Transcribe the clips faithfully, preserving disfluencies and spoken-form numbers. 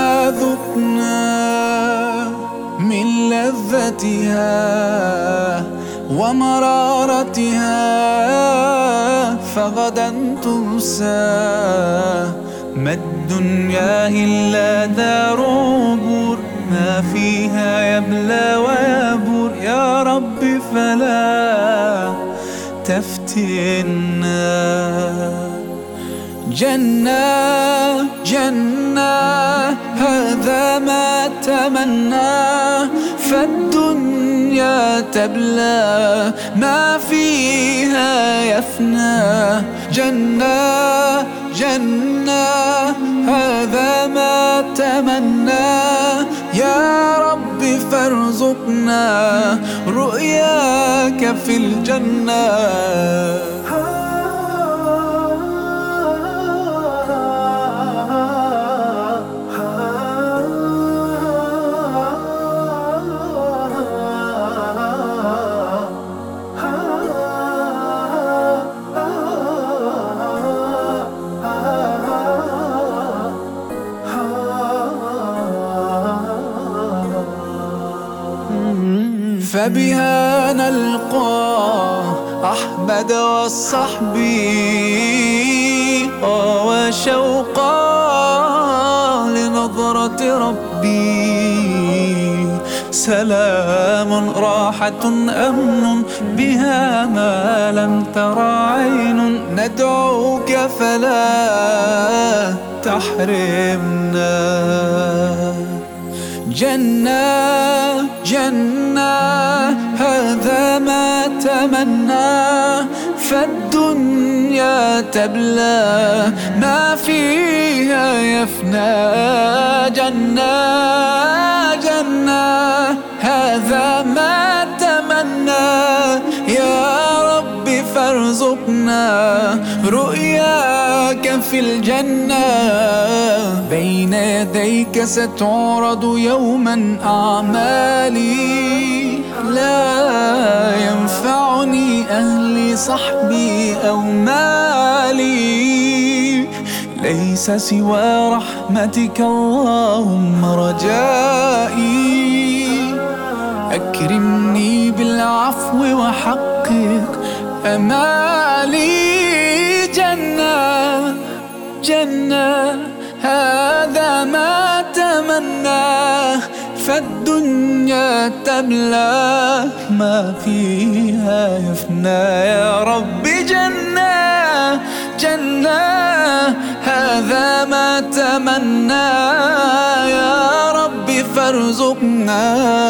ذقنا من لذتها ومرارتها فغدا تنسى. ما الدنيا إلا دار عبور، ما فيها يبلى ويبور. يا رب فلا تفتنا. جنة جنة هذا ما تمناه، فالدنيا تبلى ما فيها يفنى. جنة جنة هذا ما تمناه، يا رب فارزقنا رؤياك في الجنة. فبها نلقى أحمد والصحب وشوقا لنظرة ربي. سلام راحة أمن بها ما لم تر عين. ندعوك فلا تحرمنا. جنة جنة هذا ما تمناه، فالدنيا تبلى ما فيها يفنى. جنة جنة هذا ما تمناه، يا رب فارزقنا رؤياك في الجنة. بين يديك ستعرض يوما أعمالي، لا ينفعني أهلي صحبي أو مالي. ليس سوى رحمتك اللهم رجائي. أكرمني بالعفو وحقق أمالي. جنة جنة هذا ما تمناه، فالدنيا تبلى ما فيها يفنى. يا رب جنة جنة هذا ما تمناه، يا رب فارزقنا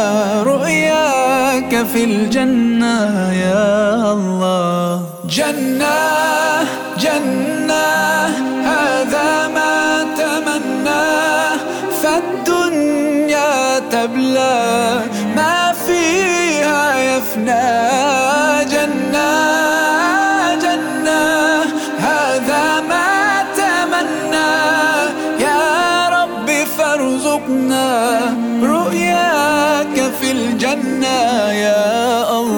رؤياك في الجنة يا الله. جنة جنة هذا ما تمناه، فالدنيا تبلى ما فيها يفنى. جنة جنة هذا ما تمناه، يا رب فارزقنا رؤياك في الجنة يا الله.